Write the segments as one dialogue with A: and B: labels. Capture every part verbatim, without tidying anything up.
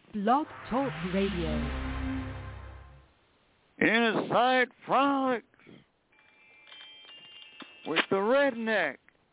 A: Blog Talk Radio.
B: Inside Frolics with the redneck.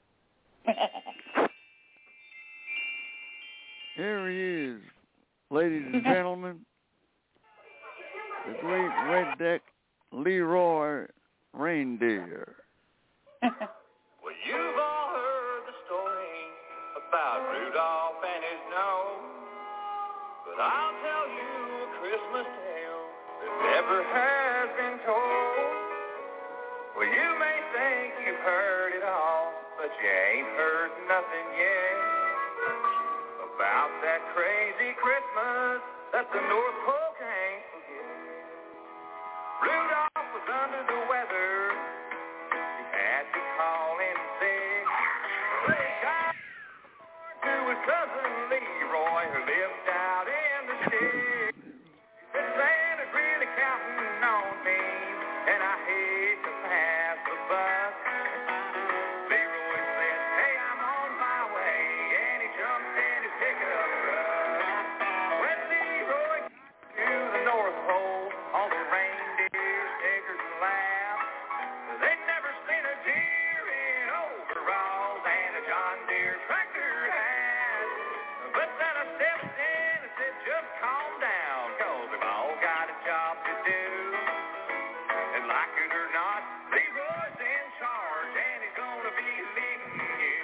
B: Here he is, ladies and gentlemen, the great redneck Leroy Reindeer.
C: Well, you've all heard the story about Rudolph and his nose, but I'll tell you a Christmas tale that never has been told. Well, you may think you've heard it all, but you ain't heard nothing yet about that crazy Christmas that the North Pole can't forget. Rudolph was under the weather. He had to call in sick. But he got to his cousin Leroy, who lived out in the sticks. He said, Santa's really counting on me, and I hate to pass the buck. Leroy said, hey, I'm on my way, and he jumped in his pickup truck. When Leroy got to the North Pole, all the reindeers, snickers, and laughed. They'd never seen a deer in overalls and a John Deere tractor hat. But then I stepped in and said, just calm down, cause we've all got a job to do. And like it or not, Leroy's in charge, and he's gonna be leading you.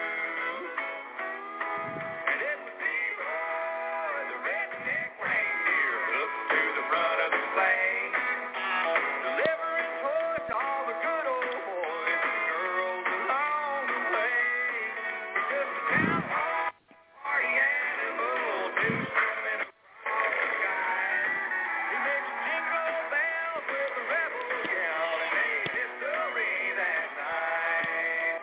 C: And it was Leroy, the redneck reindeer, hooked to the front of the sleigh, delivering toys to all the good old boys and girls along the way. He's just a town hall party animal, two-stepping across the sky. He makes jingle bells with a rebel yell and made history that night.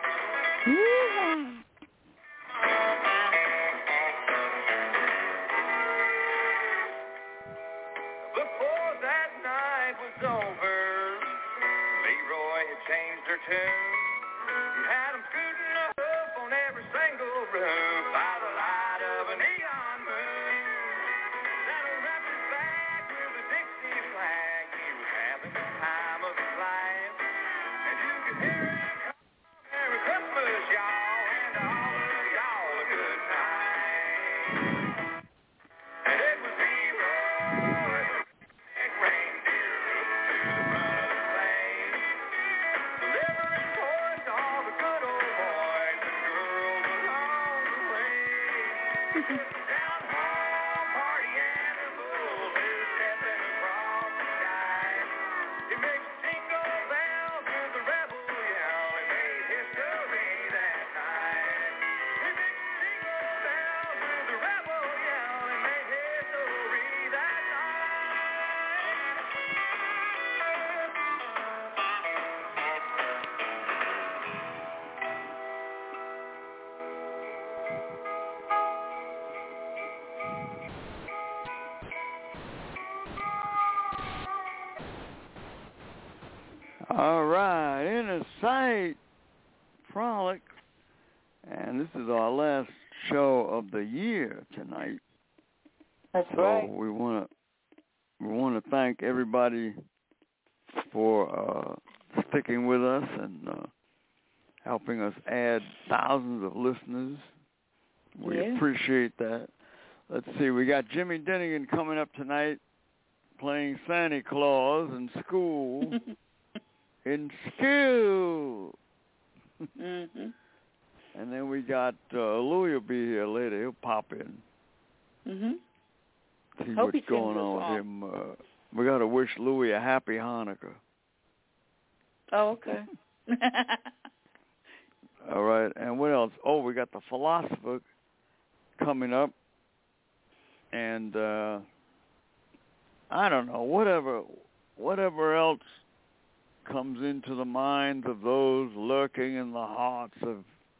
C: Before that night was over, Leroy had changed her tune. He had them scooting up on every single roof by the light of a neon moon. Santa wrapped his bag with a Dixie flag. He was having the time of his life. And you could hear him call, Merry Christmas, y'all, and to all of y'all a good night. And it was Leroy, the redneck reindeer, hooked to the front of the sleigh, delivering toys to all the good old boys and girls along the way. It's a down home party animal, two-stepping across the sky. He makes jingle bells with the rebel yell and made history that night. He makes jingle bells with the rebel yell and made history that night.
B: All right, Inner Sight Frolic, and this is our last show of the year tonight.
D: That's
B: so
D: right.
B: we want to we want to thank everybody for uh, sticking with us and uh, helping us add thousands of listeners. We
D: Yeah.
B: appreciate that. Let's see, we got Jimmy Dennigan coming up tonight playing Santa Claus in school. In school.
D: Mhm.
B: And then we got uh, Louie will be here later. He'll pop in.
D: Mhm.
B: See
D: Hope he
B: what's going
D: sings a
B: on with
D: song.
B: him. Uh, we got to wish Louie a happy Hanukkah.
D: Oh, okay.
B: All right. And what else? Oh, we got the philosopher coming up. And uh, I don't know, whatever, whatever else comes into the minds of those lurking in the hearts of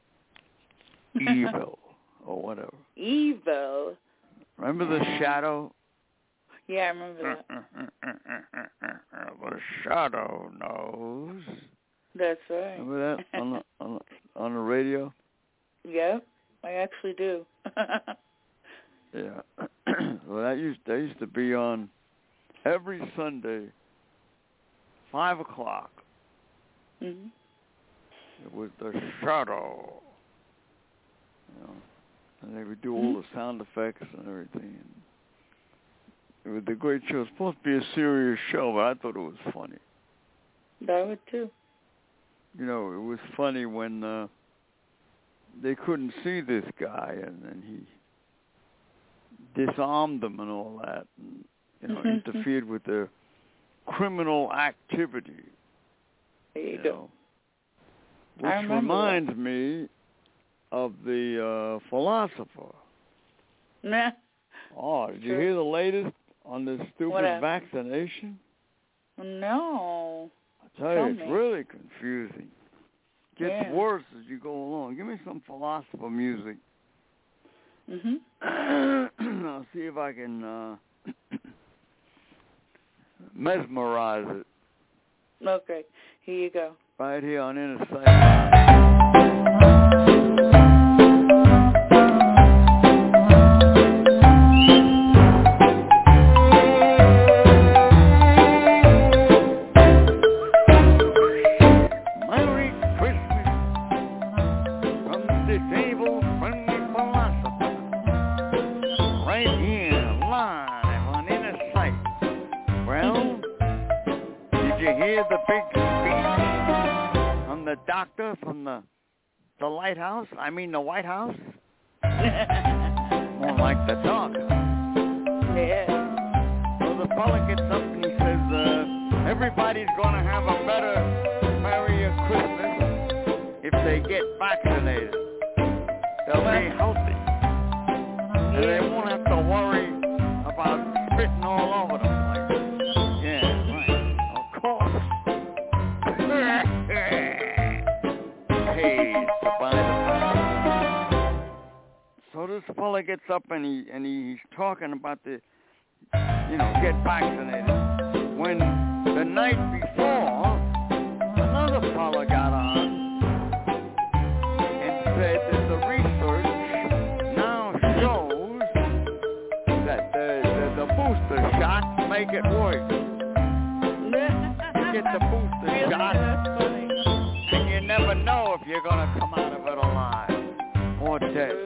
B: evil or whatever.
D: Evil.
B: Remember the shadow?
D: Yeah, I remember that.
B: The shadow knows.
D: That's right.
B: Remember that on the, on the, on the radio?
D: Yep, I actually do.
B: Yeah. Well, that used that used to be on every Sunday, five o'clock.
D: Mhm.
B: It was the Shadow. You know, and they would do all
D: Mhm.
B: the sound effects and everything. And it was a great show. It was supposed to be a serious show, but I thought it was funny.
D: I would too.
B: You know, it was funny when uh, they couldn't see this guy, and then he disarmed them and all that, and you know, interfered with their criminal activity.
D: There you,
B: You
D: go.
B: know,
D: I
B: which
D: remember
B: reminds me of the uh, philosopher.
D: Nah.
B: Oh, did you
D: Sure.
B: hear the latest on this stupid
D: What happened?
B: vaccination?
D: No.
B: I tell
D: Tell
B: you, it's
D: me.
B: really confusing. Gets
D: Yeah.
B: worse as you go along. Give me some philosopher music.
D: Mhm.
B: I'll see if I can uh, mesmerize it
D: Okay. Here you go.
B: right here on Inner Sight. Merry Christmas from the disabled friendly philosopher. Right here, live on Inner Sight. Well, did you hear the big speech from the doctor from the the lighthouse? I mean the White House? More like the dog.
D: Yeah.
B: So the fella gets up and he says, uh, everybody's going to have a better, merrier Christmas if they get vaccinated. They'll be healthy. And they won't have to worry about spitting all over the place. Yeah, right. Of course. Pays to buy the medicine. So this fella gets up and he and he's talking about the, you know, get vaccinated. When the night before, another fella got on and said that the research now shows that the, the, the booster shots make it worse. You get the booster
D: Really?
B: shot,
D: That's funny.
B: and you never know if you're going to come out of it alive or dead.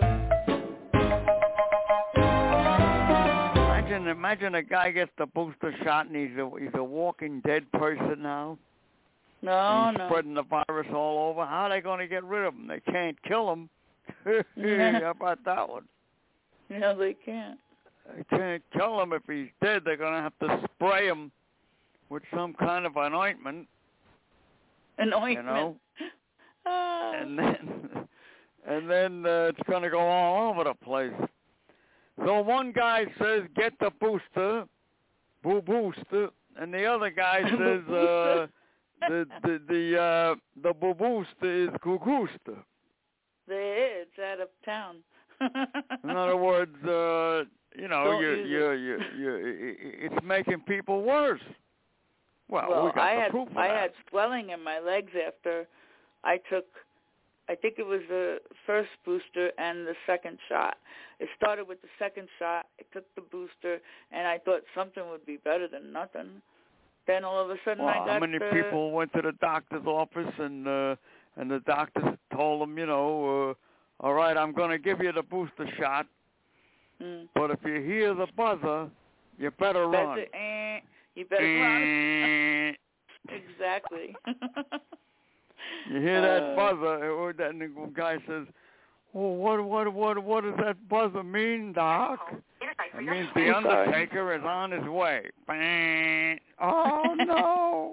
B: Imagine, imagine a guy gets the booster shot and he's a, he's a walking dead person now.
D: No,
B: and he's
D: no.
B: spreading the virus all over. How are they going to get rid of him? They can't kill him. How about that one?
D: No, they can't.
B: They can't kill him if he's dead. They're going to have to spray him with some kind of an ointment,
D: An ointment.
B: you know,
D: Ah.
B: and then and then uh, it's going to go all over the place. So one guy says, get the booster, boo booster, and the other guy says, uh, the the the uh, the boo booster is cucooster.
D: There, it's out of town.
B: In other words, uh, you know,
D: Don't
B: you
D: use
B: you
D: it.
B: you you it's making people worse. Well,
D: well,
B: we got
D: I
B: the
D: had
B: proof of
D: I
B: that.
D: had swelling in my legs after I took, I think it was the first booster and the second shot. It started with the second shot. I took the booster, and I thought something would be better than nothing. Then all of a sudden
B: Well,
D: I got
B: how many
D: the,
B: people went to the doctor's office and uh, and the doctor told them, you know, uh, all right, I'm going to give you the booster shot,
D: Mm.
B: but if you hear the buzzer, you better run.
D: Better, eh, you better run. Exactly.
B: You hear that
D: Uh,
B: buzzer, or that and the guy says, "Well, what, what, what, what does that buzzer mean, Doc?" It means the
D: I'm sorry.
B: Undertaker is on his way. Bang. Oh no!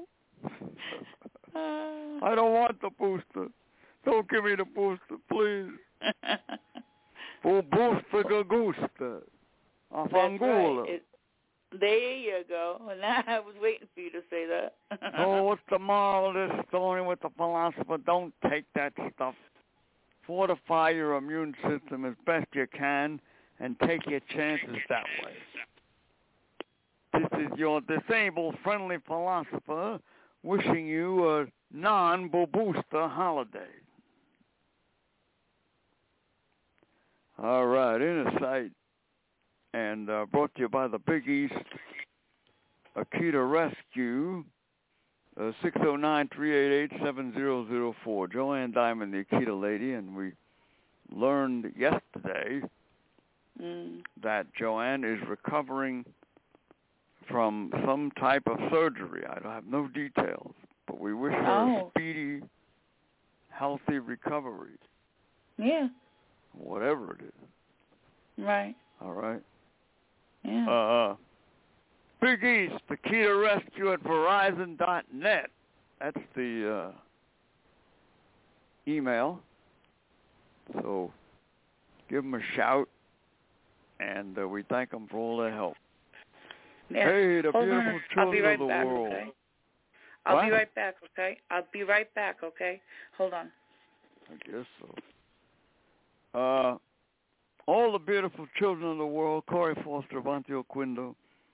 D: Uh,
B: I don't want the booster. Don't give me the booster, please. For booster gagusta.
D: That's
B: Afangula.
D: right. It, there you go. Now I was waiting for you to say that.
B: So what's the moral of this story with the philosopher? Don't take that stuff. Fortify your immune system as best you can and take your chances that way. This is your disabled friendly philosopher wishing you a non-booster holiday. All right, Inner Sight. and uh, brought to you by the Big East Akita Rescue, uh, six oh nine, three eight eight, seven oh oh four. Joanne Diamond, the Akita lady, and we learned yesterday mm. that Joanne is recovering from some type of surgery. I don't have no details, but we wish her
D: oh.
B: a speedy, healthy recovery.
D: Yeah.
B: Whatever it is.
D: Right.
B: All right.
D: Yeah.
B: Uh, Big East, Akita Rescue at Verizon dot net. That's the uh, email. So give them a shout, and uh, we thank them for all their help.
D: Yeah.
B: Hey, the
D: Hold
B: beautiful
D: on.
B: children
D: I'll be right
B: of the
D: back,
B: world.
D: Okay? I'll
B: what?
D: be right back, okay? I'll be right back, okay? Hold on.
B: I guess so. Uh, all the beautiful children of the world, Corey Foster, Avanti Oquindo,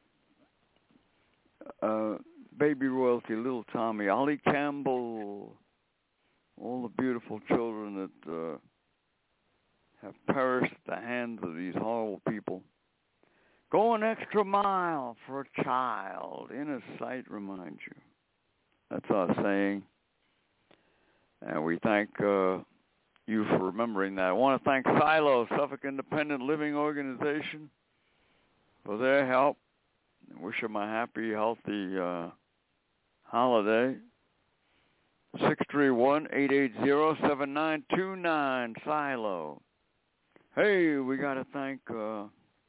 B: uh, Baby Royalty, Little Tommy, Ollie Campbell, all the beautiful children that uh, have perished at the hands of these horrible people. Go an extra mile for a child. Inner sight reminds you. That's our saying. And we thank uh, you for remembering that. I want to thank Silo, Suffolk Independent Living Organization, for their help. I wish them a happy, healthy uh, holiday. six three one, eight eight zero, seven nine two nine, Silo. Hey, we got to thank uh,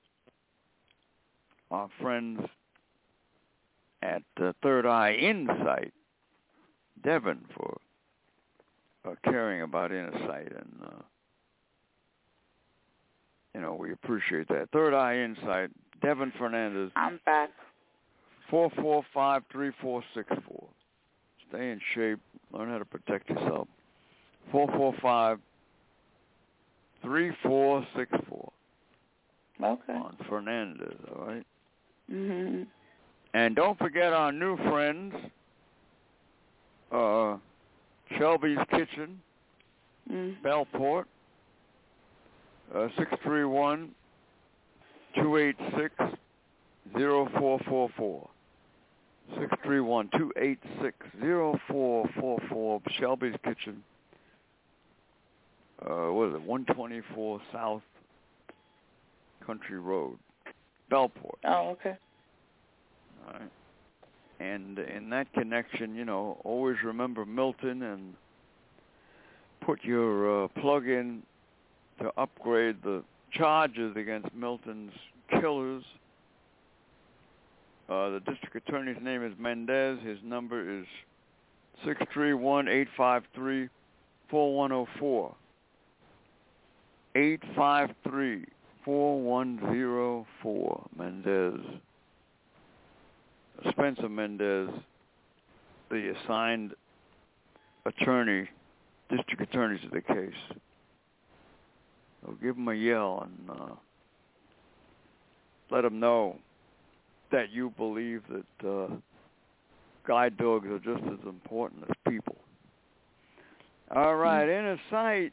B: our friends at uh, Third Eye Insight, Devin, for uh, caring about Insight, and uh, you know, we appreciate that. Third Eye Insight, Devin Fernandez.
D: I'm back.
B: four four five, three four six four. Stay in shape. Learn how to protect yourself. four four five, three four six four.
D: Okay.
B: On Fernandez, all right?
D: Mm-hmm.
B: And don't forget our new friends, uh, Shelby's Kitchen,
D: mm.
B: Bellport, uh, six three one, two eight six, zero four four four. six three one, two eight six, zero four four four, Shelby's Kitchen. Uh, what is it, one twenty-four South Country Road, Bellport.
D: Oh, okay.
B: All right. And in that connection, you know, always remember Milton and put your uh, plug in to upgrade the charges against Milton's killers. Uh, the district attorney's name is Mendez. His number is six three one, eight five three, four one zero four. eight five three, four one zero four, Mendez. Spencer Mendez, the assigned attorney, district attorney to the case. So give him a yell and uh, let him know that you believe that uh, guide dogs are just as important as people. All right, Inner Sight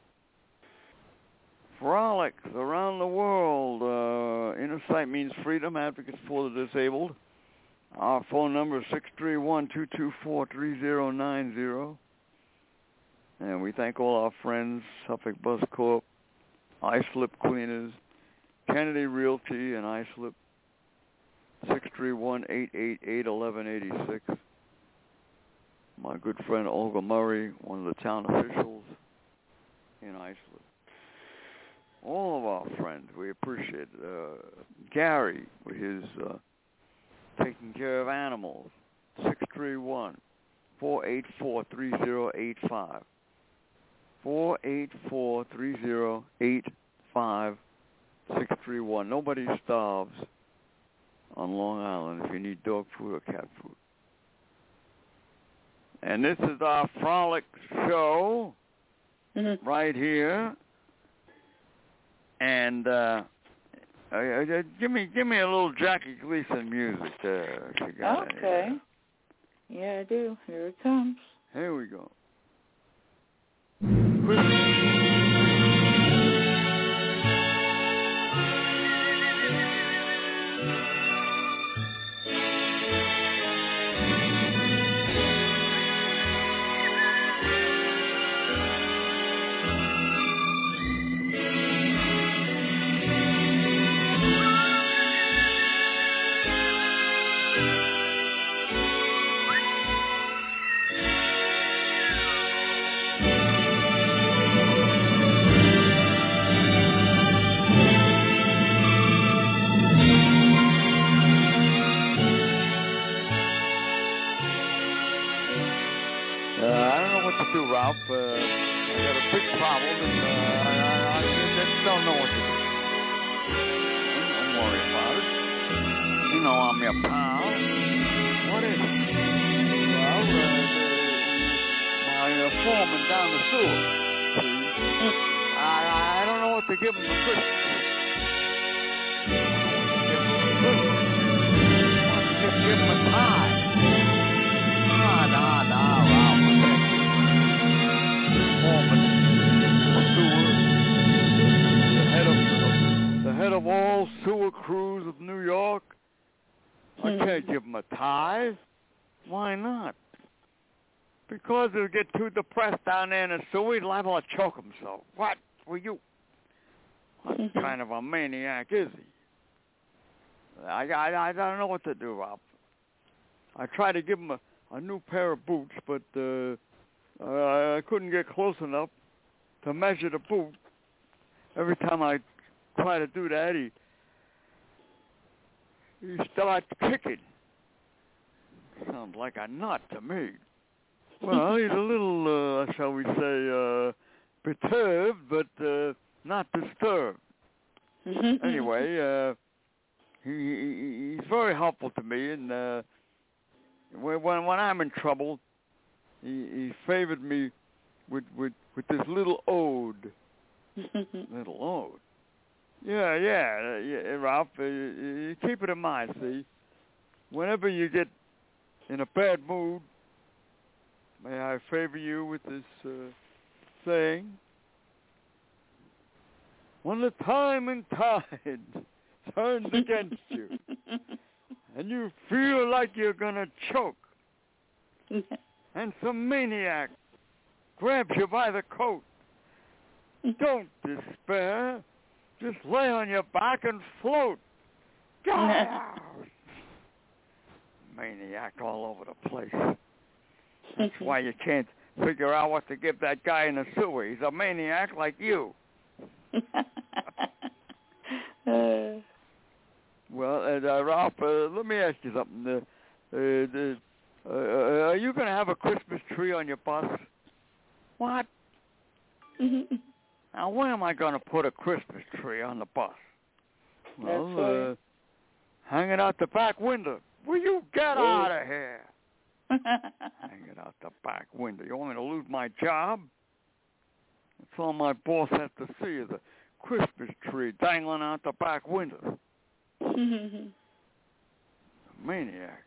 B: frolics around the world. Uh, Inner Sight means freedom, advocates for the disabled. Our phone number is six three one, two two four, three zero nine zero. And we thank all our friends, Suffolk Bus Corp, iSlip Cleaners, Kennedy Realty, and iSlip. six three one, eight eight eight, one one eight six. My good friend Olga Murray, one of the town officials in Iceland. All of our friends, we appreciate it. Uh, Gary, with his uh, taking care of animals, six three one, four eight four, three zero eight five. four eight four, three zero eight five, six three one. Nobody starves on Long Island if you need dog food or cat food. And this is our frolic show mm-hmm. right here. And uh, uh, uh, give me give me a little Jackie Gleason music there. If you got
D: okay.
B: Any, uh,
D: yeah, I do. Here it comes.
B: Here we go. Ralph. Uh, I got a big problem, and uh, I, I, I just don't know what to do. Don't worry about it. You know I'm your pal. What is it? Well, uh, the, my uh, foreman down the sewer. See? I, I don't know what to give him for Christmas. Just give him a tie. Nah, nah, nah, Ralph. I can't give him the foreman, the sewer, the head of the head of all sewer crews of New York. I can't give him a tie. Why not? Because he'll get too depressed down there in the sewer. He's liable to choke himself. What were you? What kind of a maniac is he? I, I, I don't know what to do, Ralph. I tried to give him a, a new pair of boots, but uh, uh, I couldn't get close enough to measure the boot. Every time I try to do that, he he starts kicking. Sounds like a nut to me. Well, he's a little, uh, shall we say, uh, perturbed, but uh, not disturbed. Anyway, uh, he, he he's very helpful to me, and uh, when when I'm in trouble, he, he favored me with with with this little ode. Little ode. Yeah, yeah, yeah, Ralph. Uh, you keep it in mind. See, whenever you get in a bad mood, may I favor you with this uh, saying? When the time and tide turns against you, and you feel like you're gonna choke, and some maniac grabs you by the coat, don't despair. Just lay on your back and float. Maniac all over the place. That's why you can't figure out what to give that guy in the sewer. He's a maniac like you. uh. Well, uh, Ralph, uh, let me ask you something. Uh, uh, uh, uh, are you going to have a Christmas tree on your bus? What? Now, where am I going to put a Christmas tree on the bus? Well, uh, hang it out the back window. Will you get Ooh. out of here? Hang it out the back window. You want me to lose my job? That's all my boss has to see is a Christmas tree dangling out the back window. Maniac.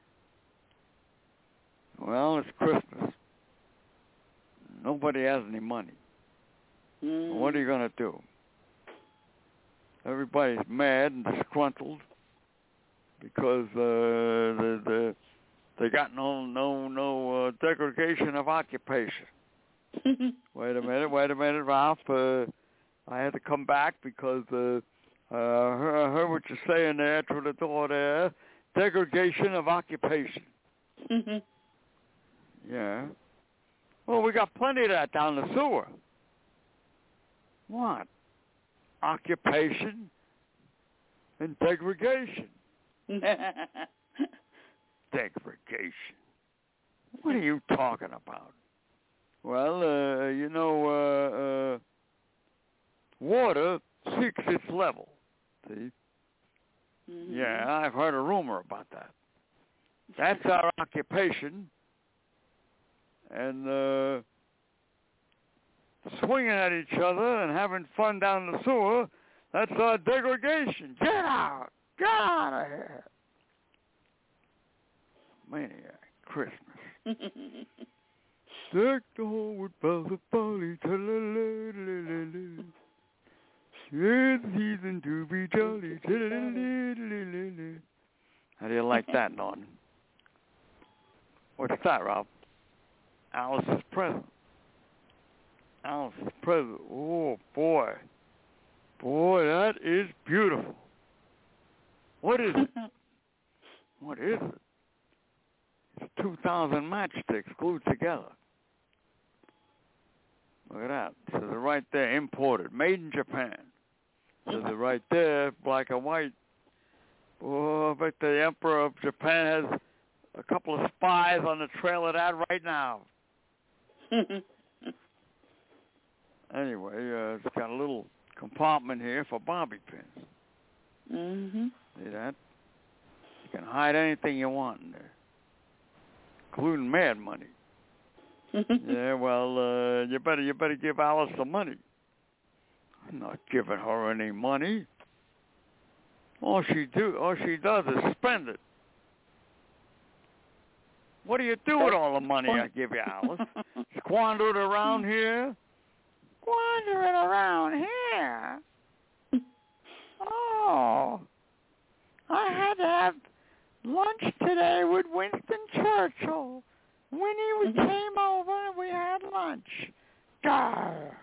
B: Well, it's Christmas. Nobody has any money. Mm. What are you going to do? Everybody's mad and disgruntled because uh, the, the, they got no no no uh, degradation of occupation. Wait a minute, wait a minute, Ralph. Uh, I had to come back because uh, uh, I heard what you're saying there through the door there. Degradation of occupation. Yeah. Well, we got plenty of that down the sewer. What? Occupation and degradation. Degradation. What are you talking about? Well, uh, you know, uh, uh, water seeks its level. See? Mm-hmm. Yeah, I've heard a rumor about that. That's our occupation. And uh, swinging at each other and having fun down the sewer, that's our degradation. Get out! Get out of here! Maniac. Christmas. Deck the hall with bells of barley. It's season to be jolly. How do you like that, Norton? What's that, Rob? Alice's present. Alice's present. Oh, boy. Boy, that is beautiful. What is it? What is it? It's two thousand matchsticks glued together. Look at that. It says it right there, imported, made in Japan. It says it right there, black and white. Oh, I bet the Emperor of Japan has a couple of spies on the trail of that right now. Anyway, uh, it's got a little compartment here for bobby pins.
D: Mhm.
B: See that? You can hide anything you want in there, including mad money. Yeah, well, uh, you better you better give Alice some money. I'm not giving her any money. All she do, all she does is spend it. What do you do with all the money I give you, Alice? Squander it around here? Squander it around here? Oh, I had to have lunch today with Winston Churchill. When he came over, we had lunch. Gar.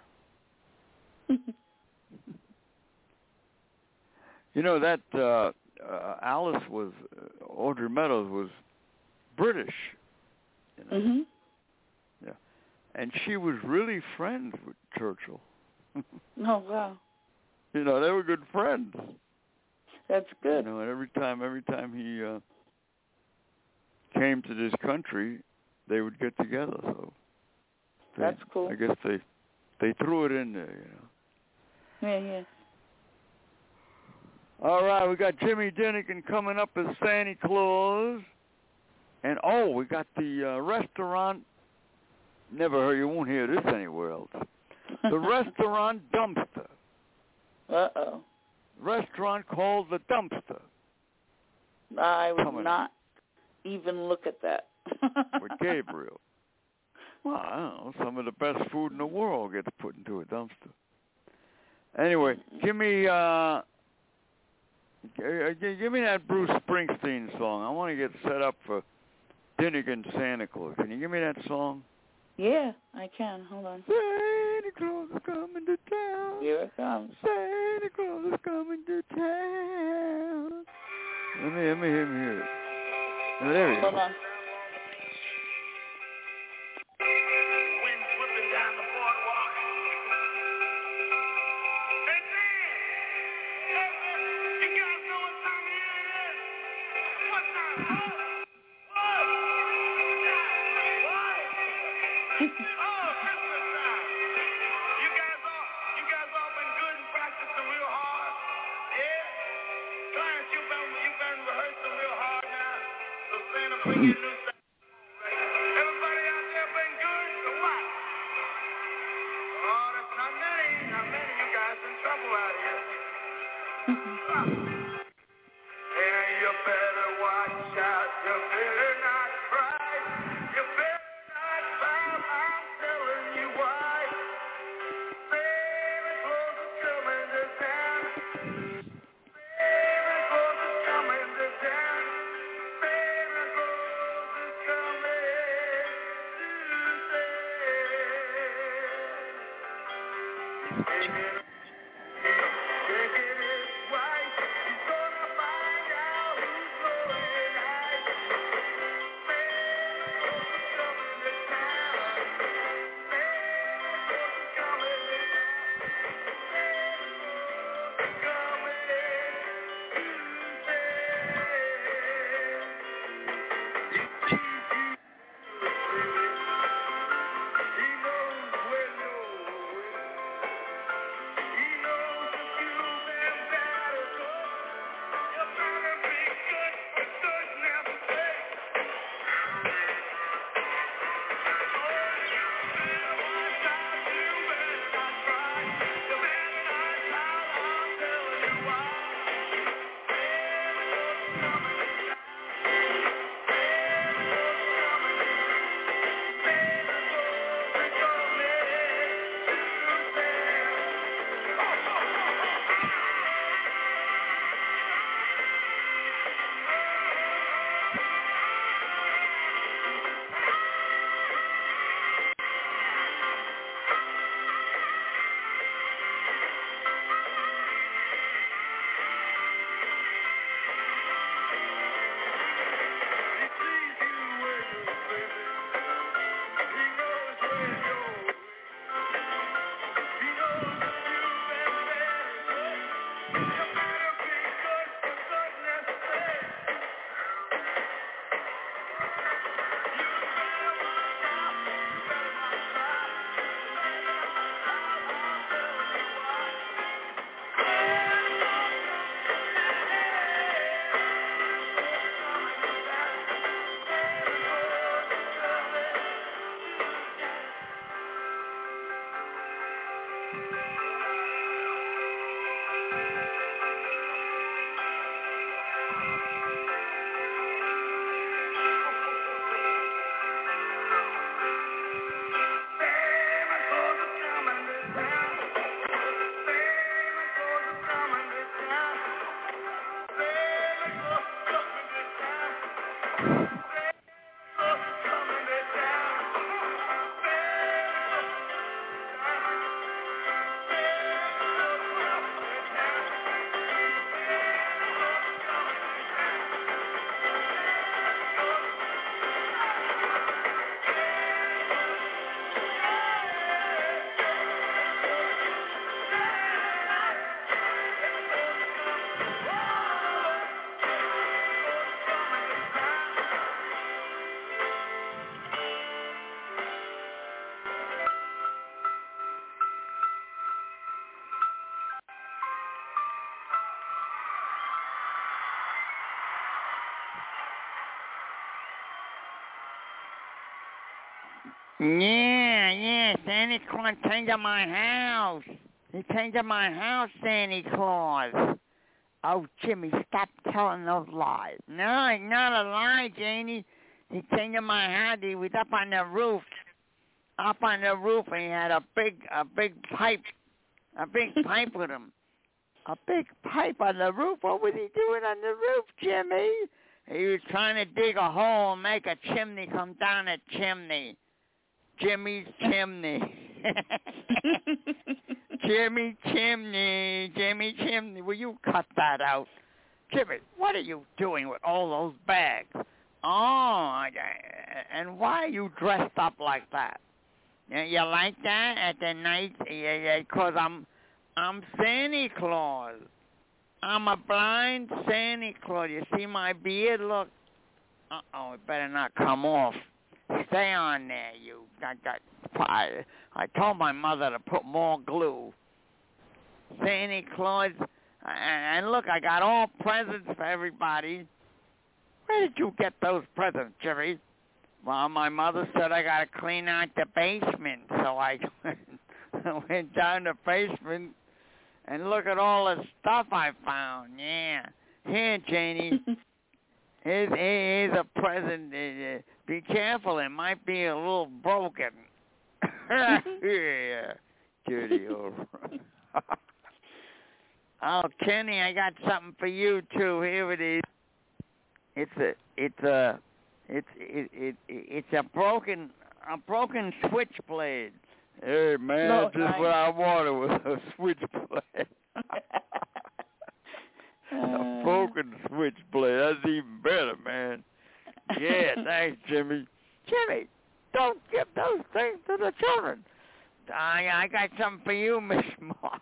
B: You know that uh, uh, Alice was uh, Audrey Meadows was British. You know?
D: Mhm.
B: Yeah, and she was really friends with Churchill.
D: Oh wow.
B: You know, they were good friends.
D: That's good.
B: You know, and every time, every time he uh, came to this country, they would get together. So they,
D: That's cool.
B: I guess they they threw it in there. You know.
D: Yeah, yeah.
B: All right, we got Jimmy Dinnigan coming up as Santa Claus. And, oh, we got the uh, restaurant. Never heard, you won't hear this anywhere else. The restaurant Dumpster.
D: Uh-oh.
B: Restaurant called The Dumpster.
D: I would
B: Coming
D: not even look at that.
B: with Gabriel. Well, I don't know, some of the best food in the world gets put into a dumpster. Anyway, give me, uh, g- give me that Bruce Springsteen song. I want to get set up for Dinnigan Santa Claus. Can you give me that song?
D: Yeah, I can. Hold on.
B: Santa Claus is coming to town.
D: Here it comes.
B: Santa Claus is coming to town. Let me, let me, let me hear it. Oh, there we
D: Hold
B: go.
D: on.
C: Wind whipping down the boardwalk. Hey, man! You guys know what time of year it is? What time? Oh! Oh! What? Oh, Christmas time. You guys all, you guys all been good and practicing real hard? Yeah? Clarence, you've been, you've been rehearsing real hard now. So Santa, bring your new stuff. Everybody out there been good or what? Oh, that's not many. Not many. You guys in trouble out here. And you better watch out. You better not cry. You better not pout. I'm telling you why. Santa Claus is coming to town. Santa Claus is coming to town. Santa Claus is coming to town. Taking his wife, he's gonna find out who's going right. Santa Claus is coming to town. Santa Claus is coming to town. Santa Claus is coming to town. He knows where you're.
B: Yeah, yeah, Santa Claus came to my house. He came to my house, Santa Claus. Oh, Jimmy, stop telling those lies. No, it's not a lie, Janie. He came to my house. He was up on the roof. Up on the roof, and he had a big, a big pipe. A big pipe with him. A big pipe on the roof? What was he doing on the roof, Jimmy? He was trying to dig a hole and make a chimney come down a chimney. Jimmy's chimney. Jimmy Chimney. Jimmy Chimney. Will you cut that out? Jimmy, what are you doing with all those bags? Oh, and why are you dressed up like that? You like that at the night? Yeah, yeah, because I'm, I'm Santa Claus. I'm a blind Santa Claus. You see my beard? Look. Uh-oh, it better not come off. Stay on there, you. I, I, I told my mother to put more glue. Santa Claus. And look, I got all presents for everybody. Where did you get those presents, Jerry? Well, my mother said I got to clean out the basement, so I went down the basement and look at all the stuff I found. Yeah. Here, Janie. Here's, here's a present. Uh, be careful, it might be a little broken. Yeah. Dirty old. Oh, Kenny, I got something for you, too. Here it is. It's a, it's a, it's, it, it, it's a broken, a broken switchblade. Hey, man,
D: No,
B: that's just
D: nice.
B: what I wanted was a switchblade. A broken switchblade. That's even better, man. Yeah, thanks, Jimmy. Jimmy, don't give those things to the children. I, I got something for you, Miss Ma.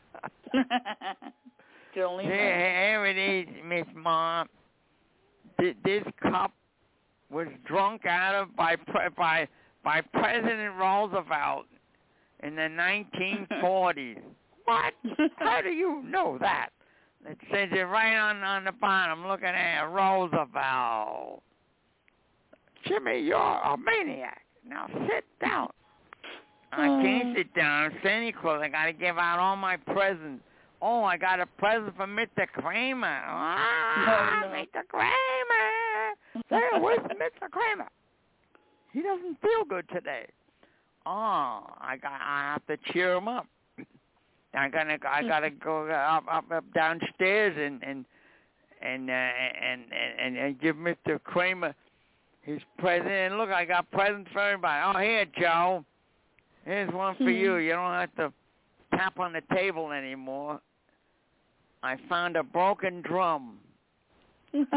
D: Here,
B: here it is, Miss Ma. This cup was drunk out of by by by President Roosevelt in the nineteen forties. What? How do you know that? It says it right on, on the bottom. Look at that, Roosevelt. Jimmy, you're a maniac. Now sit down. I can't sit down. Santa Claus, I got to give out all my presents. Oh, I got a present for Mister Kramer. Ah,
D: no, no.
B: Mister Kramer. There, where's Mister Kramer? He doesn't feel good today. Oh, I got. I have to cheer him up. I gotta. I gotta go up, up, up downstairs and and and uh, and, and and give Mister Kramer his present. And look, I got presents for everybody. Oh, here, Joe. Here's one for you. You don't have to tap on the table anymore. I found a broken drum. And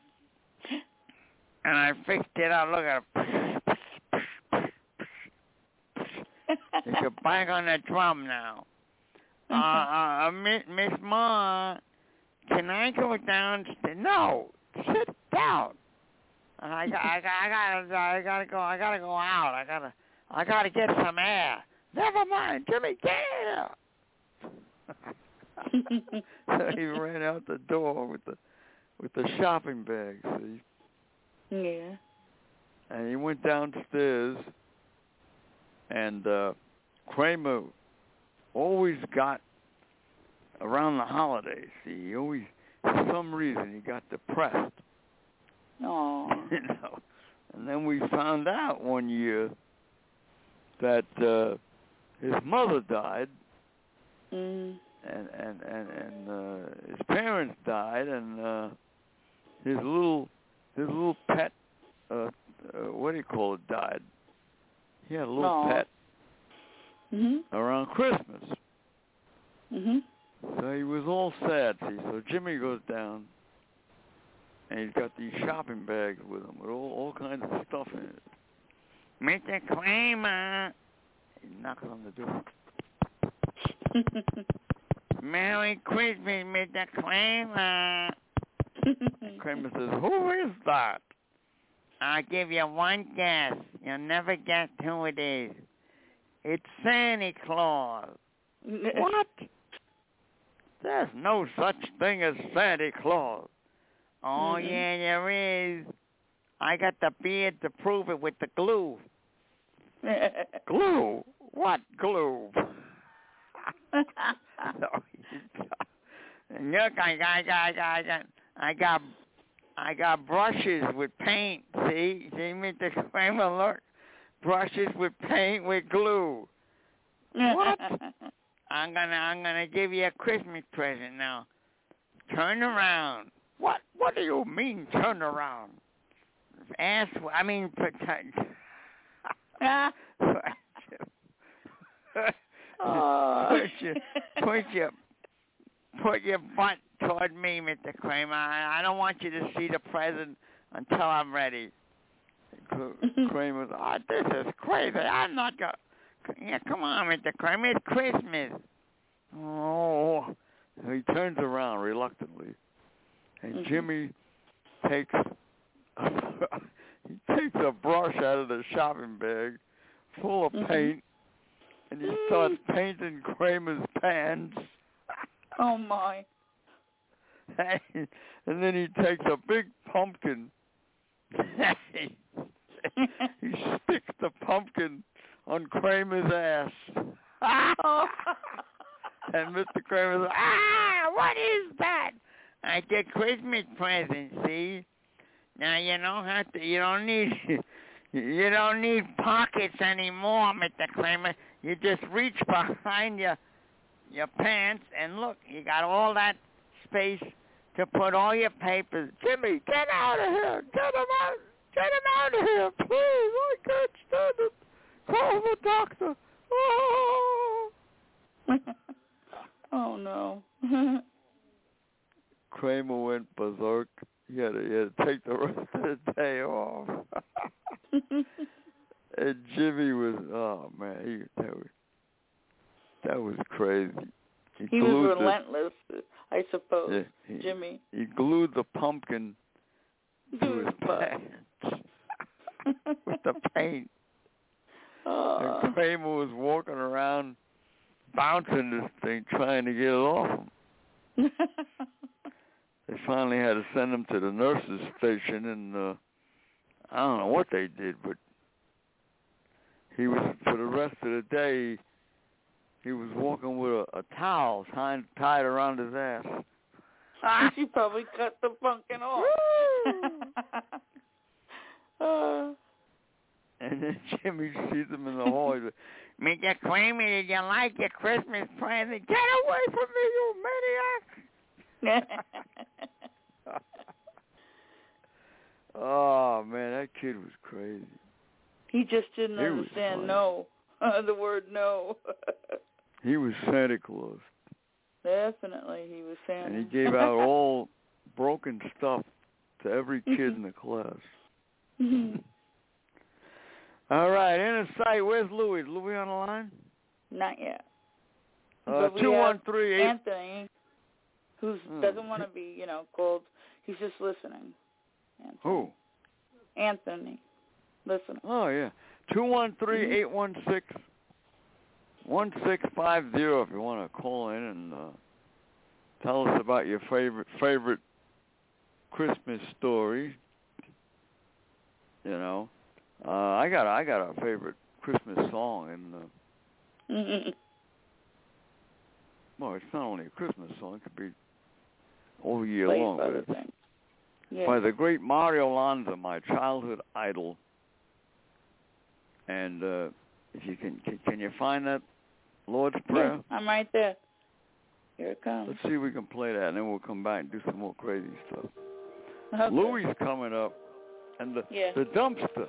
B: I fixed it up. Look at it. You can bang on the drum now. Uh, uh, Miss, Miss Ma, can I go downstairs? No, sit down. I, I, I, I gotta, I gotta go. I gotta go out. I gotta, I gotta get some air. Never mind, Jimmy, get out. So he ran out the door with the with the shopping bag, see?
D: Yeah.
B: And he went downstairs, and uh, Kramer always got, around the holidays, see, he always, for some reason, he got depressed.
D: Oh.
B: You know? And then we found out one year that uh, his mother died,
D: Mm.
B: and and and, and uh, his parents died, and uh, his little his little pet, uh, uh, what do you call it, died. He had a little
D: Aww.
B: pet
D: Mhm.
B: around Christmas.
D: Mhm.
B: So he was all sad. See, so Jimmy goes down, and he's got these shopping bags with him with all all kinds of stuff in it. Mister Kramer, he knocks on the door. Merry Christmas, Mister Kramer. Kramer says, who is that? I'll give you one guess. You'll never guess who it is. It's Santa Claus. What? There's no such thing as Santa Claus. Oh,
D: Mm-hmm.
B: yeah, there is. I got the beard to prove it with the glue. Glue? What glue? No, and look, I got, I got, I got, I got, I got, I got brushes with paint. See, see me, the Kramer. Look, brushes with paint with glue. What? I'm gonna, I'm gonna give you a Christmas present now. Turn around. What? What do you mean, turn around? Ask. I mean, pretend.
D: Oh.
B: Put your, put your, put your butt toward me, Mister Kramer. I, I don't want you to see the present until I'm ready. Kramer, oh, this is crazy. I'm not going. Yeah, come on, Mister Kramer. It's Christmas. Oh, he turns around reluctantly, and mm-hmm. Jimmy takes he takes a brush out of the shopping bag full of mm-hmm. paint. And he starts painting Kramer's pants.
D: Oh, my.
B: And then he takes a big pumpkin. he sticks the pumpkin on Kramer's ass.
D: Oh.
B: And Mister Kramer says, ah, what is that? I get Christmas present, see? Now, you don't have to, you don't need, you don't need pockets anymore, Mister Kramer. You just reach behind your your pants and look, you got all that space to put all your papers. Jimmy, get out of here! Get him out! Get him out of here, please! I can't stand it. Call the doctor. Oh,
D: oh no.
B: Kramer went berserk. He had, to, he had to take the rest of the day off. And Jimmy was, oh, man, he, that, was, that was crazy. He,
D: he was relentless, the, I suppose,
B: yeah, he,
D: Jimmy.
B: He glued the pumpkin to his pants with the paint. Uh. And Kramer was walking around bouncing this thing, trying to get it off him. They finally had to send him to the nurse's station, and uh, I don't know what they did, but he was, for the rest of the day, he was walking with a, a towel tied, tied around his ass.
D: She probably cut the pumpkin off. uh.
B: And then Jimmy sees him in the hall. He says, Mister Kramer, did you like your Christmas present? Get away from me, you maniac! Oh, man, that kid was crazy.
D: He just didn't
B: he
D: understand no, the word no.
B: He was Santa Claus.
D: Definitely, he was Santa.
B: And he gave out all broken stuff to every kid in the class. All right, inner sight, where's Louis? Is Louis on the line?
D: Not yet.
B: Uh, two one three eight.
D: Anthony, who hmm. doesn't want to be, you know, called. He's just listening. Anthony.
B: Who?
D: Anthony. Listening.
B: Oh, yeah. two one three, eight one six, one six five zero if you want to call in and uh, tell us about your favorite favorite Christmas story. You know. Uh, I got I got a favorite Christmas song, and uh, mm-hmm. well, it's not only a Christmas song; it could be all year
D: Play
B: long. But it's yeah. by the great Mario Lanza, my childhood idol. And uh, if you can, can, can you find that Lord's Prayer?
D: Yeah, I'm right there. Here it comes.
B: Let's see if we can play that, and then we'll come back and do some more crazy stuff.
D: Okay.
B: Louis coming up, and the
D: yeah.
B: the dumpster.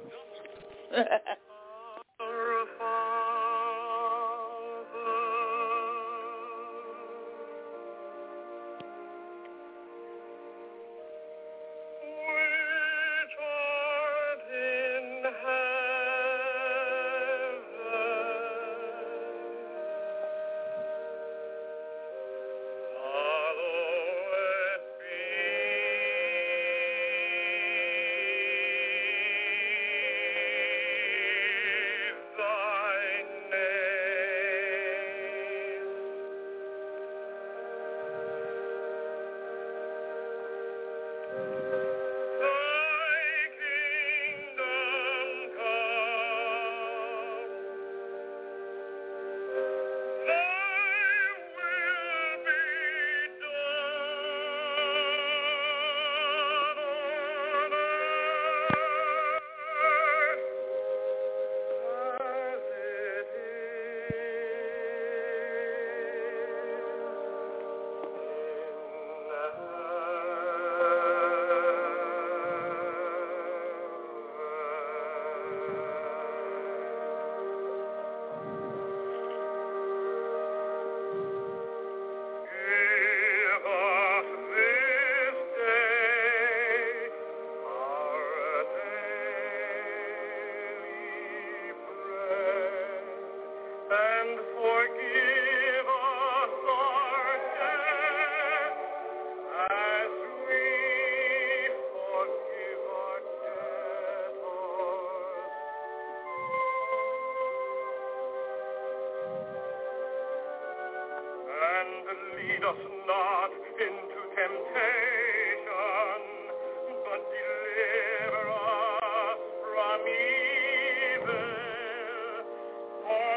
C: us not into temptation, but deliver us from evil. For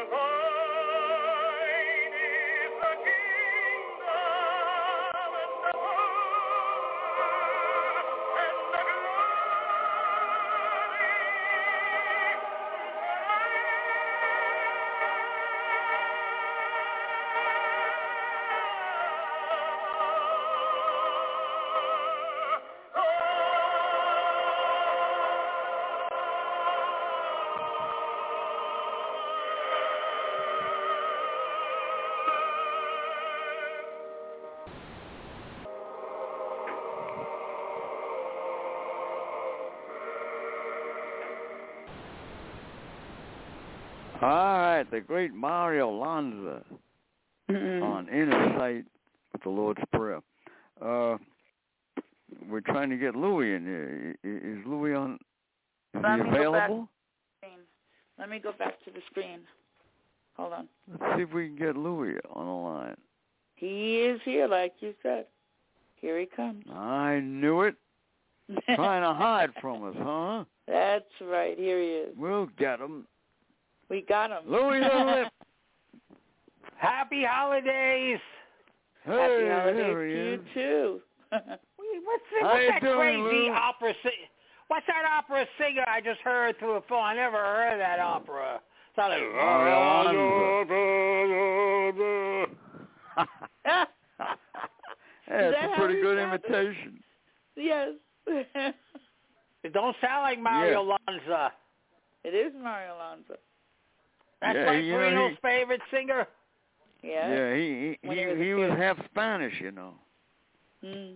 C: thine is the kingdom and the power and the
B: All right, the great Mario Lanza
D: Mm-mm.
B: on Inner Sight with the Lord's Prayer. Uh, we're trying to get Louis in here. I- Is Louis on? Is
D: Let
B: he
D: me go back.
B: available?
D: Let me go back to the screen. Hold on.
B: Let's see if we can get Louis on the line.
D: He is here, like you said. Here he comes.
B: I knew it. Trying to hide from us, huh?
D: That's right. Here he is.
B: We'll get him.
D: We got him.
B: Louis the Lip.
E: Happy holidays.
B: Hey,
D: Happy holidays
B: there
D: to
B: he
D: you,
B: is.
D: too.
E: What's, the,
B: How
E: what's
B: you
E: that
B: doing,
E: crazy
B: Lou?
E: opera sing? What's that opera singer I just heard through the phone? I never heard that opera. It's not like,
B: Yeah, it's
D: that
B: a
D: how
B: pretty
D: he
B: good
D: sounded?
B: imitation.
D: Yes.
E: it don't sound like Mario
B: Yeah.
E: Lanza.
D: It is Mario Lanza.
E: That's
B: Yeah,
E: Mike
B: you know,
E: Marino's
B: he-
E: favorite singer.
D: Yeah.
B: Yeah, he he
D: When
B: he,
D: he was a
B: he was
D: kid.
B: half Spanish, you know.
D: Mm.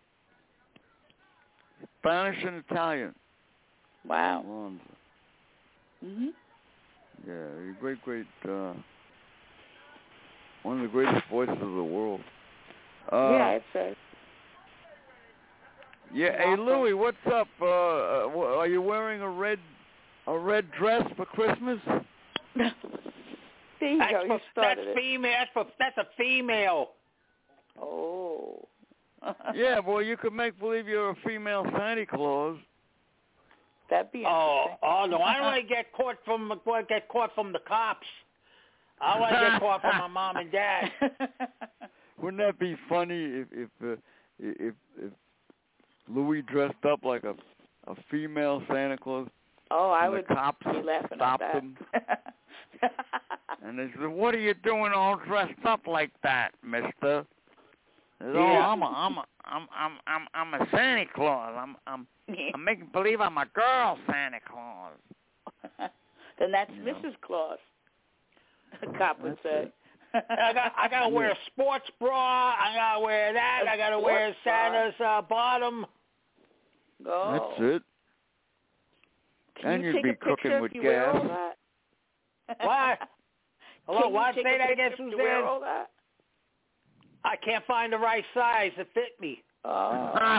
B: Spanish and Italian.
D: Wow.
B: Lanza.
D: Mhm.
B: Yeah, he's a great, great, uh, one of the greatest voices of the world. Uh,
D: yeah, I'd say.
B: Yeah, hey
D: Awesome.
B: Louis, what's up? Uh, uh, wh- are you wearing a red, a red dress for Christmas?
D: There you
E: That's,
D: go.
E: for,
D: You
E: that's
D: started it.
E: female. That's, for, that's a female.
D: Oh.
B: Yeah, boy, you could make believe you're a female Santa Claus.
D: That'd be
E: Oh,
D: interesting.
E: oh no! I don't want to get caught from get caught from the cops. I want to get caught from my mom and dad.
B: Wouldn't that be funny if if uh, if if Louis dressed up like a a female Santa Claus?
D: Oh, I
B: and
D: would
B: the cops
D: be laughing
B: stopped
D: at that.
B: him, and they said, "What are you doing all dressed up like that, Mister?" They said, "Oh,
E: Yeah.
B: I'm a I'm a I'm I'm I'm I'm a Santa Claus. I'm I'm I'm making believe I'm a girl Santa Claus."
D: Then that's
B: You know.
D: Missus Claus. The cop would
B: That's
D: say.
B: it.
E: I got I gotta wear a sports bra. I gotta wear that.
D: A
E: I gotta wear
D: sports bra?
E: Santa's uh, bottom.
D: Oh.
B: That's it.
D: Can
B: And
D: you
B: you'd
D: take
B: be
D: a picture
B: cooking
D: if
B: with
D: you wear all
B: gas.
D: that?
E: What? Hello,
D: Can you
E: what?
D: take
E: Say
D: a
E: that again,
D: picture if you wear
E: Suzanne.
D: all that?
E: I can't find the right size to fit me.
D: Oh.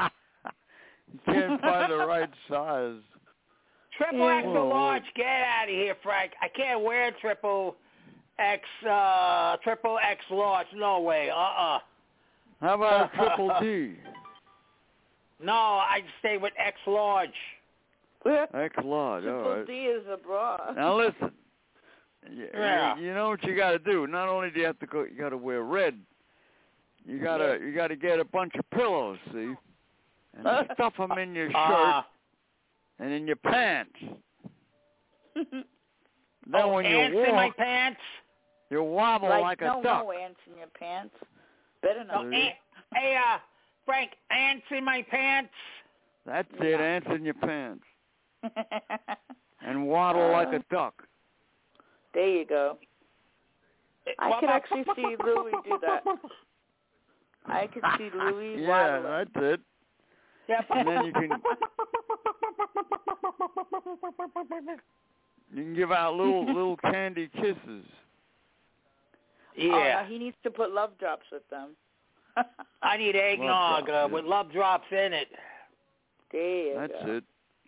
B: You can't find the right size.
E: Triple
D: Yeah.
E: X
B: Whoa,
E: large. Get out of here, Frank. I can't wear triple X, uh, triple X large. No way. Uh-uh.
B: How about a triple D?
E: No, I stay with X large.
B: X large. All
D: Triple
B: right.
D: D is a bra.
B: Now listen. You,
E: Yeah.
B: you, you know what you got to do. Not only do you have to go, you got to wear red. You gotta you gotta get a bunch of pillows, see, and stuff them in your shirt
E: Uh,
B: and in your pants. Then
E: oh,
B: when you
E: ants in my
B: walk,
E: pants.
B: you wobble like,
D: like
B: a
D: no,
B: duck.
D: no ants in your pants. Better
E: No,
D: not.
E: ant, hey, uh, Frank, ants in my pants.
B: That's
D: Yeah.
B: it, ants in your pants, and waddle like
D: Uh,
B: a duck.
D: There you go. I
E: What
D: could
E: about-
D: actually see Louis do that. I could see Louis
B: Yeah,
D: waddling.
B: that's it.
E: Yeah.
B: And then you can you can give out little little candy kisses.
D: Oh,
E: Yeah.
D: no, he needs to put love drops with them.
E: I need eggnog
B: drops,
E: uh,
B: yeah.
E: with love drops in it.
D: There you
B: That's
D: go.
B: it.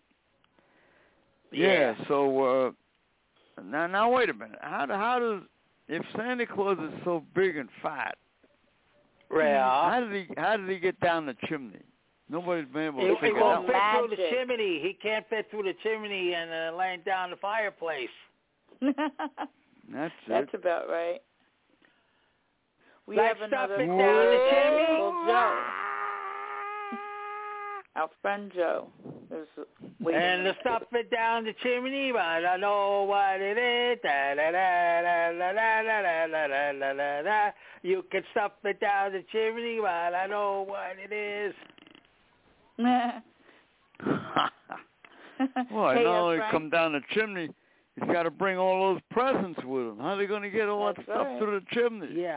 B: Yeah. So uh, now, now wait a minute. How do, how does if Santa Claus is so big and fat,
E: Yeah.
B: How did he How did he get down the chimney? Nobody's been able to
E: He, he
B: figure it
E: won't
B: out.
E: fit through the
D: Magic.
E: chimney. He can't fit through the chimney and uh, laying down the fireplace.
B: That's
D: That's
B: it.
D: about right. We
E: Like
D: have
E: stuff
D: another
E: it
D: caller
E: down the chimney.
D: called Joe. Our friend Joe is waiting.
E: And the stuff it down the chimney, but I don't know what it is. Da, da, da, da, da, da, da, da, da, da, da, da. You can stuff it down the chimney, but I don't know what it is.
B: Well,
D: Hey,
B: not
D: uh,
B: only
D: Frank?
B: come down the chimney, he's got to bring all those presents with him. How are they going to get all that
D: That's
B: stuff
D: right.
B: through the chimney?
E: Yeah.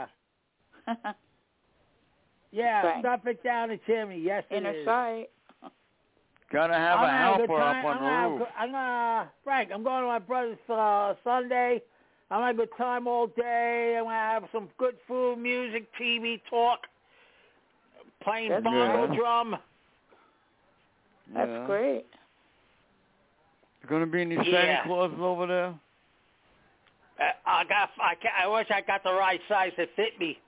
E: Yeah,
D: Frank.
E: stuff it down the chimney. Yes, it
D: Inner
E: is.
D: sight.
B: Got to have
E: I'm
B: a
E: gonna have
B: helper
E: good
B: up
E: time.
B: on
E: I'm
B: the
E: gonna have
B: roof.
E: good- I'm gonna, Frank, I'm going to my brother's uh, Sunday. I'm gonna have a good time all day. I'm gonna have some good food, music, T V talk, playing
D: That's
E: bongo
B: nice.
E: drum.
D: That's
B: Yeah.
D: great.
B: Going to be any Santa
E: Yeah.
B: Clauses over there?
E: Uh, I got. I, ca I wish I got the right size to fit me.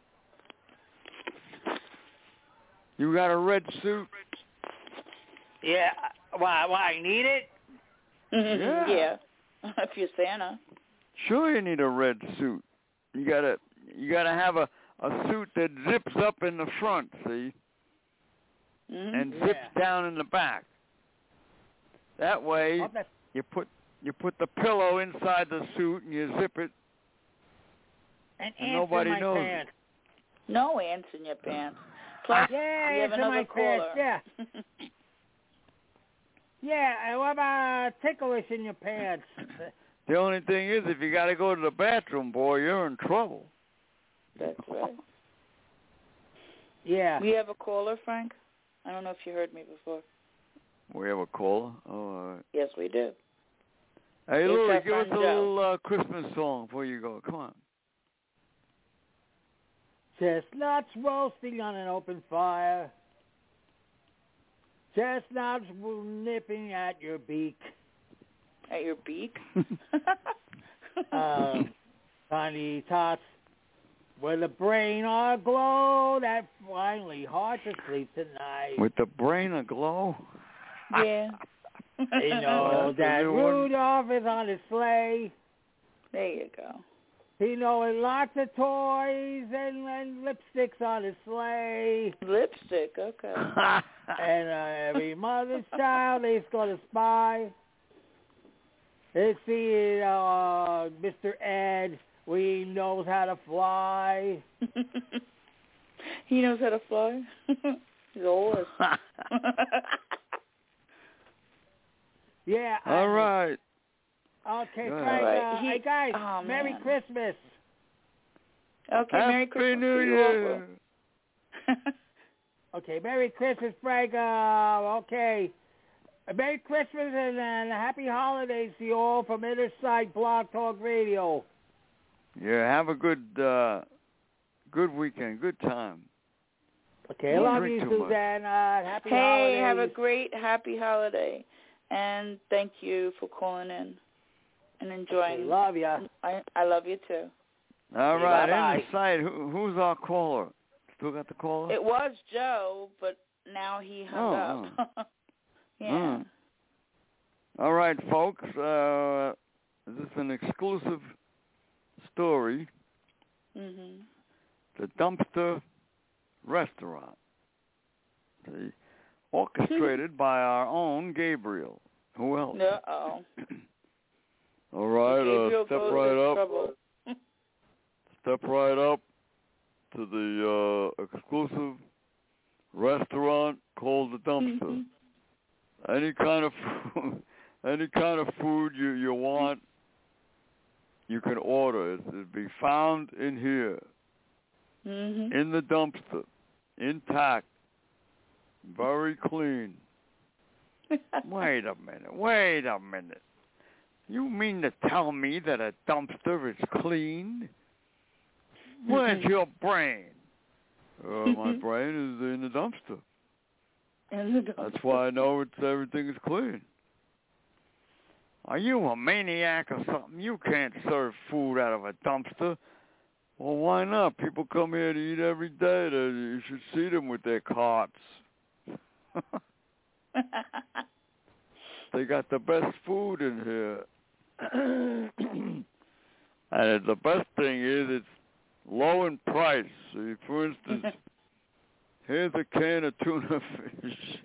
B: You got a red suit?
E: Yeah. Why? Why I need it?
B: Yeah.
D: yeah. If you're Santa.
B: Sure, you need a red suit. You gotta, you gotta have a, a suit that zips up in the front, see,
D: Mm-hmm.
B: and
E: Yeah.
B: zips down in the back. That way,
E: Oh, that's-
B: you put you put the pillow inside the suit and you zip it.
E: and
B: And
E: ants
B: nobody
E: in my
B: knows it.
E: pants.
D: No ants in your pants. Plus,
E: Yeah,
D: we have
E: ants in
D: another
E: my
D: caller.
E: pants. Yeah. Yeah. And what about ticklish in your pants?
B: The only thing is, if you got to go to the bathroom, boy, you're in trouble.
D: That's right.
E: Yeah.
D: We have a caller, Frank. I don't know if you heard me before.
B: We have a caller. Oh, all right.
D: Yes, we do.
B: Hey,
D: It's
B: Louie,
D: our
B: give us
D: friend
B: a
D: Joe.
B: little uh, Christmas song before you go. Come on.
E: Chestnuts roasting on an open fire. Chestnuts nipping at your beak.
D: At your beak?
E: Uh, tiny tots with a brain aglow that finally hard to sleep tonight.
B: With the brain aglow?
D: yeah.
E: You know
B: That's a
E: that
B: new one.
E: Rudolph is on his sleigh.
D: There you go.
E: He knows lots of toys and, and lipsticks on his sleigh.
D: Lipstick, okay.
E: And uh, every mother's child is going to spy. They see uh, Mister Ed. We knows how to fly.
D: He knows how to fly. He's a horse.
E: Yeah.
B: All
E: I-
B: right.
E: Okay,
B: Go ahead.
E: Frank.
D: All right,
E: Uh,
D: he-
E: hey, guys,
D: oh,
E: Merry
D: man.
E: Christmas.
D: Okay,
B: Happy
D: Merry Christmas
B: New
D: to you
B: Year.
D: also.
E: Okay, Merry Christmas, Frank. Uh, okay. Uh, Merry Christmas and, and Happy Holidays to you all from Inner Sight Blog Talk Radio.
B: Yeah, have a good uh, good weekend, good time.
E: Okay, I
B: Don't
E: love
B: drink
E: you,
B: too much.
E: Suzanne. Uh, happy
D: Hey,
E: Holidays.
D: have a great, happy holiday. And thank you for calling in and enjoying.
E: Okay, love ya.
D: I, I love you, too.
B: All
E: Okay,
B: right,
E: bye-bye.
B: in the site, who, who's our caller? Still got the caller?
D: It was Joe, but now he hung
B: Oh,
D: up. yeah.
B: Mm. All right, folks. Uh, this is an exclusive story.
D: Mhm.
B: The Dumpster Restaurant. See, orchestrated by our own Gabriel. Who else?
D: Uh-oh.
B: All right,
D: Gabriel
B: uh, step
D: goes
B: right
D: in
B: up.
D: trouble.
B: Step right up to the uh, exclusive restaurant called the Dumpster.
D: Mhm.
B: Any kind of food, any kind of food you, you want, you can order it. It'll be found in here,
D: Mhm.
B: in the dumpster, intact, very clean. Wait a minute, wait a minute. You mean to tell me that a dumpster is clean? Where's your brain? Uh, my brain is in the dumpster.
D: In the dumpster.
B: That's why I know it's everything is clean. Are you a maniac or something? You can't serve food out of a dumpster. Well, why not? People come here to eat every day. You should see them with their carts. They got the best food in here. And the best thing is it's low in price. See, for instance, here's a can of tuna fish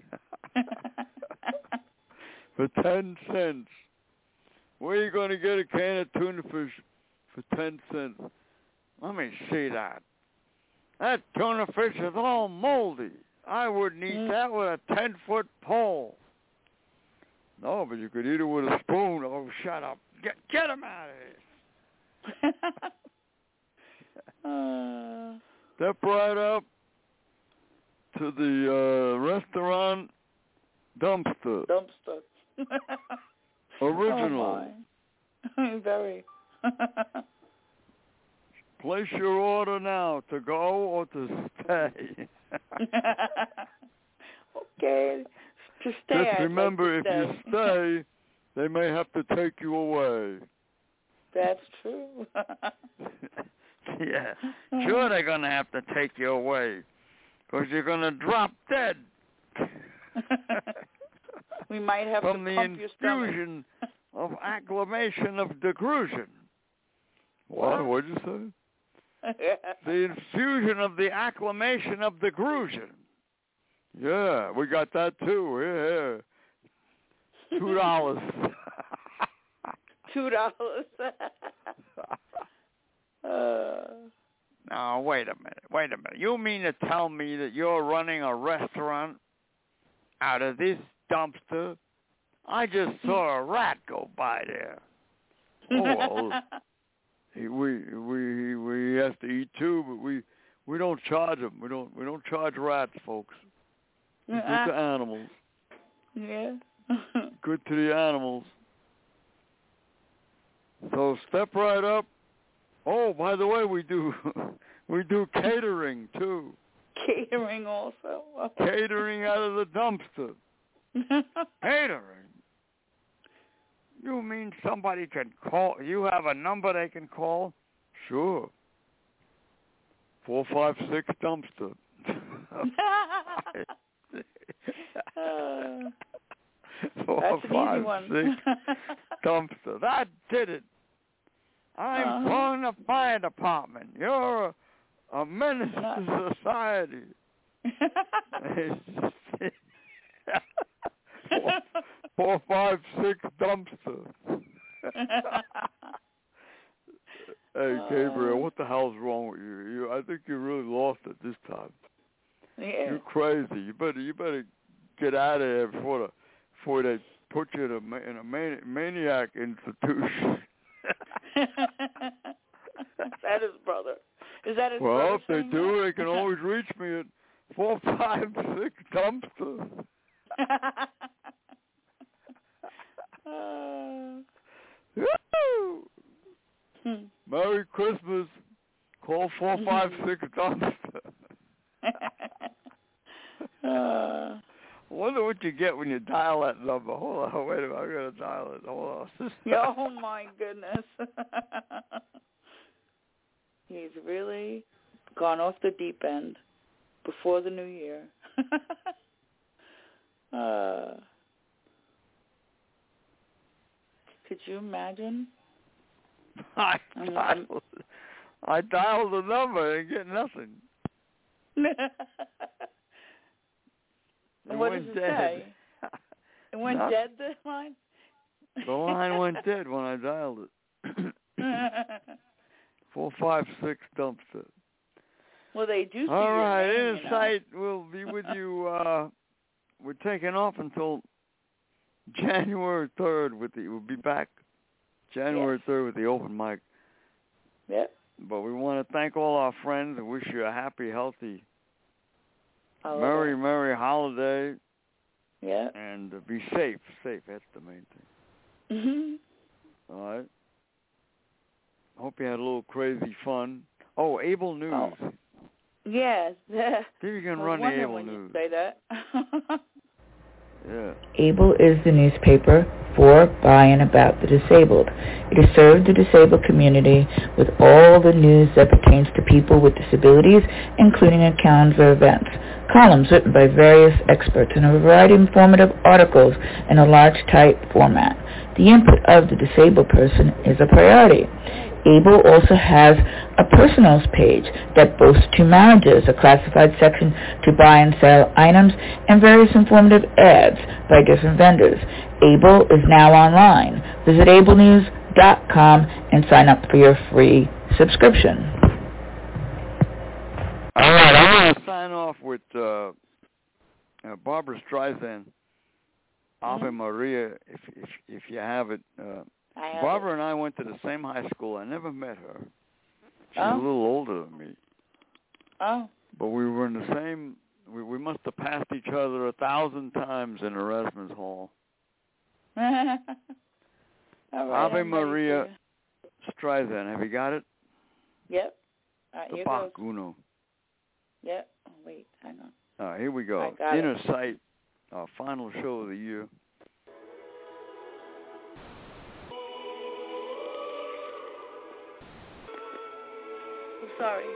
B: for ten cents. Where are you going to get a can of tuna fish for ten cents? Let me see that. That tuna fish is all moldy. I wouldn't eat that with a ten-foot pole. No, but you could eat it with a spoon. Oh, shut up. Get get him out of here. uh, Step right up to the uh, restaurant dumpster.
D: Dumpster.
B: Original.
D: Oh, very.
B: Place your order now to go or to stay.
D: Okay. To stay.
B: Just remember,
D: like to
B: if
D: stay.
B: you stay, they may have to take you away.
D: That's true.
B: Yeah. Sure, they're going to have to take you away because you're going to drop dead.
D: We might have
B: From
D: to
B: the
D: pump your stomach.
B: infusion of acclamation of degrusion. What? What did you say? The infusion of the acclamation of degrusion. Yeah, we got that too. Yeah, two dollars.
D: Two dollars. uh.
B: Now wait a minute. Wait a minute. You mean to tell me that you're running a restaurant out of this dumpster? I just saw a rat go by there. Oh, well, he, we we we have to eat too, but we we don't charge them. We don't we don't charge rats, folks. Good to animals.
D: Yeah.
B: Good to the animals. So step right up. Oh, by the way, we do we do catering too.
D: Catering also.
B: Catering out of the dumpster. Catering. You mean somebody can call? You have a number they can call? Sure. Four five six dumpster.
D: uh,
B: Four,
D: that's an
B: five,
D: easy one.
B: six dumpster. That did it. I'm
D: uh-huh.
B: calling the fire department. You're a, a menace to society. four, four, five, six dumpster. Hey, Gabriel, what the hell's wrong with you? You, I think you really lost it this time.
D: Yeah.
B: You're crazy. You better, you better get out of there before the, before they put you in a, in a mani- maniac institution.
D: That is brother. Is that his
B: well,
D: brother?
B: If they
D: saying
B: do,
D: that?
B: they can always reach me at four five six dumpster.
D: uh,
B: Woo!
D: hmm.
B: Merry Christmas. Call four five six dumpster.
D: uh,
B: I wonder what you get when you dial that number. Hold on, wait a minute. I'm going to dial it. Hold on.
D: Oh, my goodness. He's really gone off the deep end before the new year. uh, could you imagine?
B: I
D: I'm,
B: dialed,
D: I'm...
B: I dialed the number and get nothing.
D: What does it
B: dead.
D: say? It went
B: Nothing.
D: dead, the line?
B: The line went dead when I dialed it. Four five six dumpster.
D: Well, they do see
B: All
D: your
B: right,
D: name,
B: Insight
D: you know.
B: will be with you. Uh, we're taking off until January third. With the, we'll be back January third with the open mic.
D: Yep.
B: But we want to thank all our friends and wish you a happy, healthy,
D: Holiday.
B: merry, merry holiday.
D: Yeah.
B: And uh, be safe. Safe, that's the main thing.
D: Mm-hmm.
B: All right. Hope you had a little crazy fun. Oh, Able News.
D: Oh. Yes.
B: See if you can run the Able
D: when
B: News.
D: You say that.
B: Yeah.
F: Able is the newspaper for, by, and about the disabled. It has served the disabled community with all the news that pertains to people with disabilities, including a calendar of events, columns written by various experts, and a variety of informative articles in a large type format. The input of the disabled person is a priority. Able also has a personals page that boasts two managers, a classified section to buy and sell items, and various informative ads by different vendors. Able is now online. Visit able news dot com and sign up for your free subscription.
B: All right, I'm going to sign off with uh, uh, Barbra Streisand, Ave
D: Mm-hmm.
B: Maria, if, if if you have it. Uh,
D: I have
B: Barbara
D: it.
B: and I went to the same high school. I never met her. She's
D: Oh.
B: a little older than me.
D: Oh.
B: But we were in the same, we, we must have passed each other a thousand times in Erasmus Hall.
D: All right,
B: Ave
D: I'm
B: Maria
D: ready
B: Streisand. Have you got it?
D: for- Yep. All right,
B: The
D: here
B: Bach
D: goes.
B: Uno.
D: Yep. Oh, wait, hang on.
B: All right, here we go.
D: I got
B: Inner
D: it.
B: Sight, our final show of the year.
D: I'm sorry.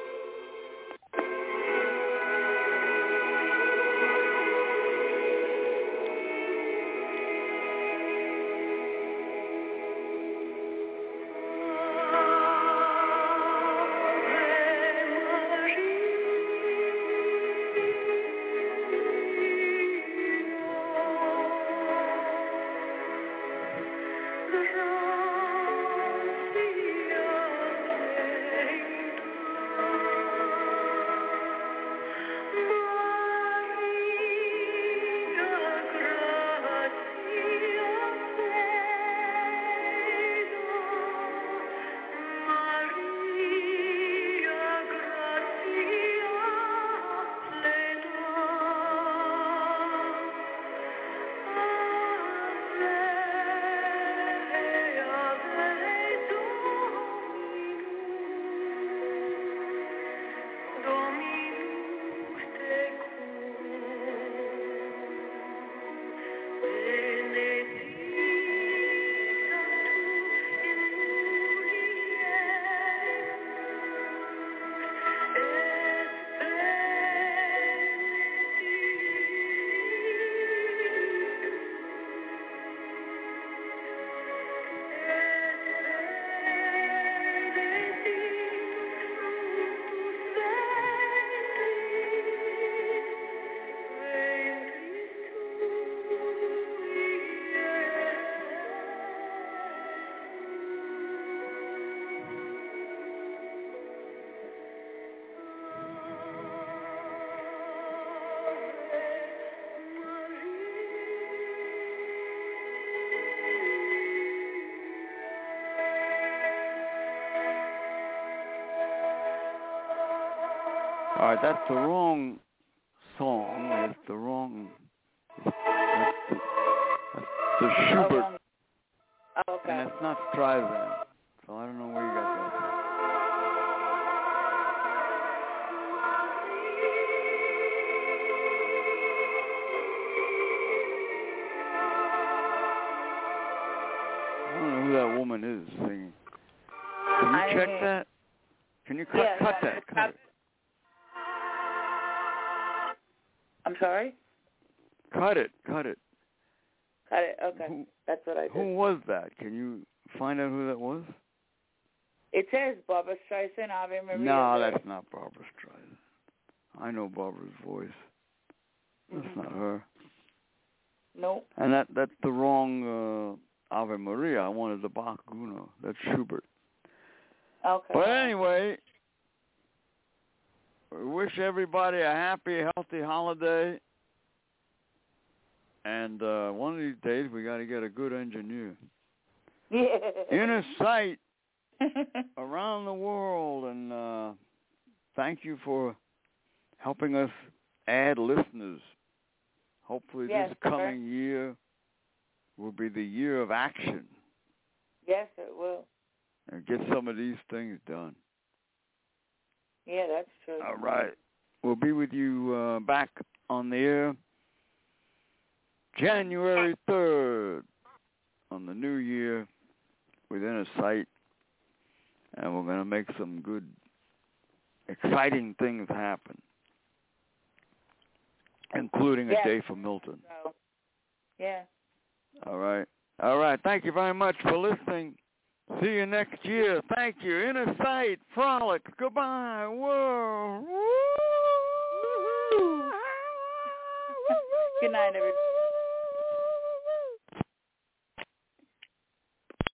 B: All right, that's the wrong song. It's the wrong. That's the, that's the
D: Oh,
B: Schubert,
D: wrong. Oh, okay.
B: and it's not Streisand. So I don't know where you got that from. I don't know who that woman is singing. Can you
D: I
B: check
D: didn't-
B: that? Can you cut,
D: Yeah,
B: cut
D: yeah,
B: that? Cut
D: cut-
B: it.
D: I'm sorry?
B: Cut it. Cut it.
D: Got it. Okay.
B: Who,
D: That's what I did.
B: who was that? Can you find out who that was?
D: It says Barbra Streisand, Ave Maria.
B: No,
D: there.
B: that's not Barbra Streisand. I know Barbara's voice. That's
D: Mhm.
B: not her.
D: Nope.
B: And that that's the wrong uh, Ave Maria. I wanted the Bach Uno. That's Schubert.
D: Okay.
B: But anyway, we wish everybody a happy, healthy holiday. And uh, one of these days, we got to get a good engineer.
D: Yeah.
B: Inner Sight around the world. And uh, thank you for helping us add listeners. Hopefully
D: Yes,
B: this
D: sir.
B: coming year will be the year of action.
D: Yes, it will.
B: And get some of these things done.
D: Yeah, that's true.
B: All right. We'll be with you uh, back on the air January third on sight, and we're going to make some good, exciting things happen, including
D: yes.
B: a day for Milton.
D: So, yeah.
B: All right. All right. Thank you very much for listening. See you next year. Thank you. Inner Sight, Frolic. Goodbye. Whoa.
D: Good night, everybody.